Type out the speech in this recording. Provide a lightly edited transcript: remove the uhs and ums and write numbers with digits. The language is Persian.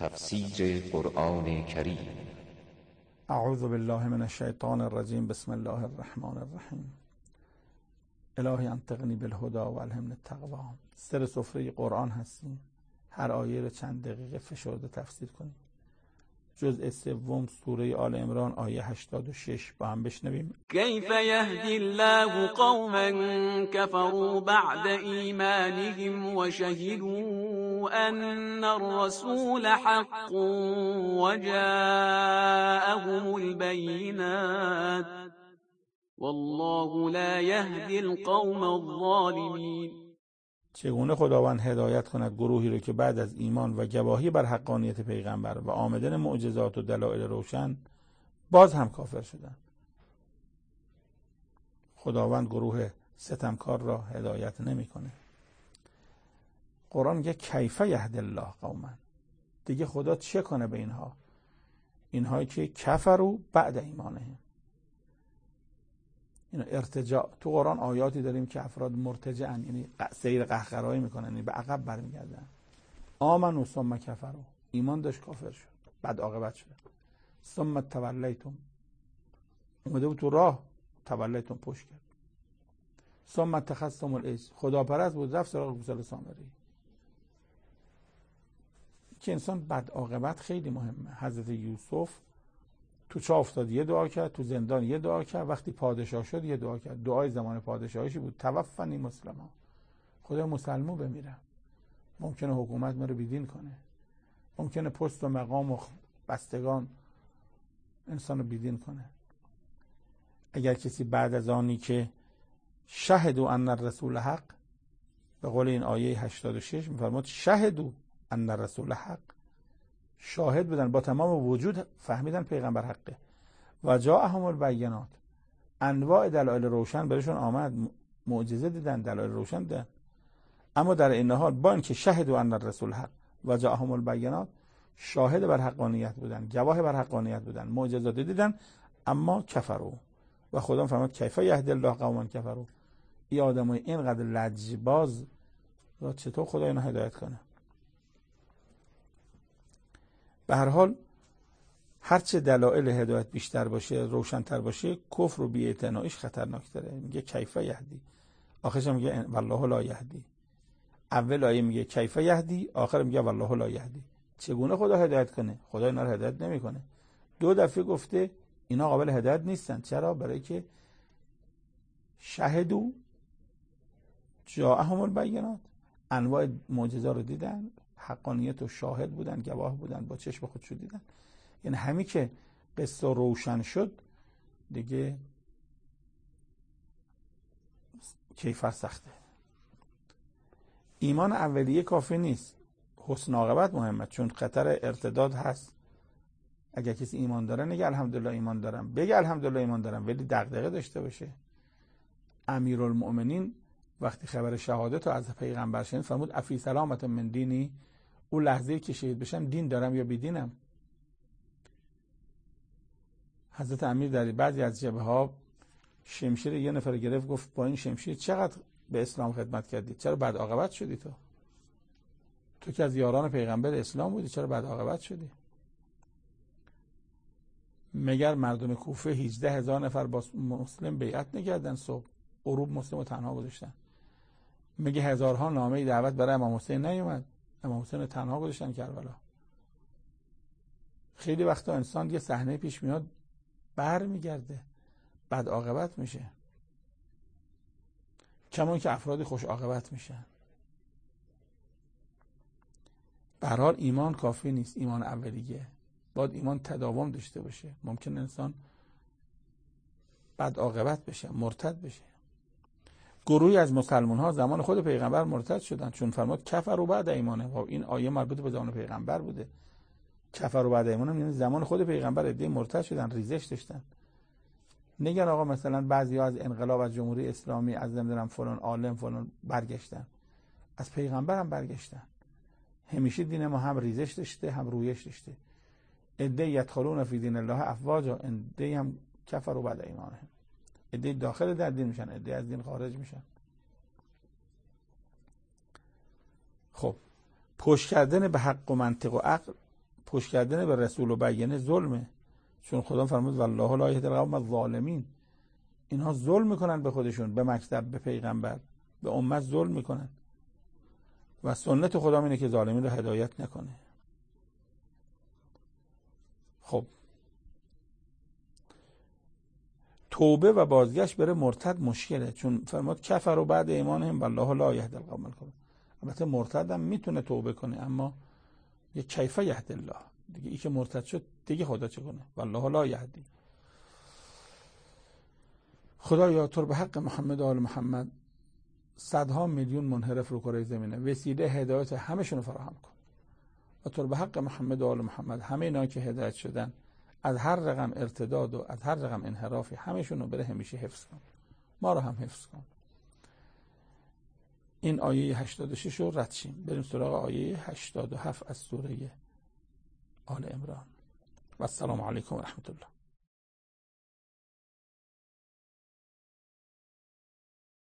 تفسیر قرآن کریم. اعوذ بالله من الشیطان الرجیم. بسم الله الرحمن الرحیم. الهی انطقنی بالهدی و الهمنی التقوی. سر سفره قرآن هستیم. هر آیه رو چند دقیقه فشرده تفسیر کنیم. جزء سوم سوره آل عمران آیه 86 با هم بشنویم. کیف یهدی الله قوما کفروا بعد ایمانهم و شهدوا ان الرسول حق و جاءهم البینات والله لا یهدی القوم الظالمین. چگونه خداوند هدایت کند گروهی رو که بعد از ایمان و گواهی بر حقانیت پیغمبر و آمدن معجزات و دلایل روشن باز هم کافر شدند. خداوند گروه ستمکار را هدایت نمیکنه. قرآن میگه کیف یهدی الله قوما. دیگه خدا چه کنه به اینهایی که کفروا بعد ایمانهم. این ارتجاع تو قرآن آیاتی داریم که افراد مرتجعن، یعنی سیر قهقرایی میکنن، یعنی به عقب برمیگردن. آمنوا ثم کفروا، ایمان داشت کافر شد بعد عاقبت شد. ثم تولیتم، اومده بود تو راه تولیتم پشت کرد. ثم اتخذتم العجل، خداپرست بود رفت سراغ گوساله سامری. که انسان بعد عاقبت خیلی مهمه. حضرت یوسف تو چاه افتاد یه دعا کرد، تو زندان یه دعا کرد، وقتی پادشاه شد یه دعا کرد. دعای زمان پادشاهیش بود توفنی مسلما، خدا مسلمو بمیرم. ممکنه حکومت ما رو بیدین کنه، ممکنه پست و مقام و بستگان انسان رو بیدین کنه. اگر کسی بعد از آنی که شهدوا ان الرسول حق، به قول این آیه 86 میفرماد شهدوا ان الرسول حق، شاهد بودن با تمام وجود فهمیدن پیغمبر حقه. و جاءهم البینات، انواع دلایل روشن برشون آمد، معجزه دیدن، دلایل روشن دیدن. اما در این حال با اینکه شهدوا ان الرسول حق و جاءهم البینات، شاهد بر حقانیت بودن، گواه بر حقانیت بودن، معجزات دیدن، اما کفروا. و خدا فرمود کیف یهدی الله قوما کفروا. این آدمای اینقدر لجباز را چطور خدا اینا هدایت کنه؟ به هر حال هرچه دلایل هدایت بیشتر باشه، روشن‌تر باشه، کفر و بی‌اعتناییش خطرناک‌تره. میگه کیف یهدی، آخرش میگه والله لا یهدی. اول آیه میگه کیف یهدی، آخر میگه والله لا یهدی. چگونه خدا هدایت کنه؟ خدا اینا رو هدایت نمیکنه. دو دفعه گفته اینا قابل هدایت نیستن. چرا؟ برای که شهدوا جاءهم البینات، انواع معجزات رو دیدن، حقانیت و شاهد بودن، گواه بودن، با چشم خودشون دیدن. یعنی همین که قصه روشن شد دیگه کیفر سخته. ایمان اولیه کافی نیست، حسن عاقبت مهمه، چون خطر ارتداد هست. اگر کسی ایمان داره نگه الحمدلله ایمان دارم، بگه الحمدلله ایمان دارم، ولی دغدغه داشته باشه. امیرالمؤمنین وقتی خبر شهادت رو از پیغمبر شنید فرمود افی سلامت من دینی، اون لحظه‌ای که شهید بشم دین دارم یا بیدینم. حضرت امیر در بعضی از جبهه‌ها شمشیر یه نفر گرفت، گفت با این شمشیر چقدر به اسلام خدمت کردی، چرا بعد عاقبت شدی؟ تو که از یاران پیغمبر اسلام بودی، چرا بعد عاقبت شدی؟ مگر مردم کوفه 18,000 نفر با مسلم بیعت نکردن؟ صبح غروب مسلم رو تنها گذاشتن. مگه هزارها نامه دعوت برای امام حسین نیومد؟ امام حسین رو تنها گذاشتن کربلا. خیلی وقتا انسان یه صحنه پیش میاد بر میگرده، بعد عاقبت میشه. کما که افرادی خوش عاقبت میشن. به هر حال ایمان کافی نیست، ایمان اولیه. باید ایمان تداوم داشته باشه. ممکن انسان بعد عاقبت بشه، مرتد بشه. گروهی از مسلمان ها زمان خود پیغمبر مرتد شدن، چون فرمود کفروا بعد ایمانه. و این آیه مربوط به زمان پیغمبر بوده. کفروا بعد ایمانه یعنی زمان خود پیغمبر عده مرتد شدن، ریزش داشتن. نگن آقا مثلا بعضیا از انقلاب، از جمهوری اسلامی، از نمیدونم فلان عالم فلان برگشتن، از پیغمبر هم برگشتن. همیشه دین ما هم ریزش داشته هم رویش داشته. عده یدخلون فی دین الله افواجا، عده هم کفروا بعد ایمانه، عده داخل در دین میشن، عده از دین خارج میشن. خب پشت کردن به حق و منطق و عقل پشت کردن به رسول و بیانه ظلمه، چون خدا فرمود والله لا یهدی القوم الظالمین. اینها ظلم میکنن به خودشون، به مکتب، به پیغمبر، به امت ظلم میکنن و سنت خدا اینه که ظالمین رو هدایت نکنه. خب توبه و بازگشت بره مرتد مشکله، چون فرمود کفروا بعد ایمانهم والله لا یهدی القوم الکافرین. البته مرتد هم میتونه توبه کنه، اما یه کیف یهدی الله دیگه، ای که مرتد شد دیگه خدا چه کنه؟ والله لا یهدی. خدایا تو رو به حق محمد و آل محمد صدها میلیون منحرف رو کره زمینه وسیله هدایت همشون رو فراهم کن و تو رو به حق محمد و آل محمد همه اینا که هدایت شدن از هر رقم ارتداد و از هر رقم انحرافی همشون رو بره همیشه حفظ کن، ما رو هم حفظ کن. این آیه 86 رو رد شیم، بریم سراغ آیه 87 از سوره آل عمران. و السلام علیکم و رحمت الله.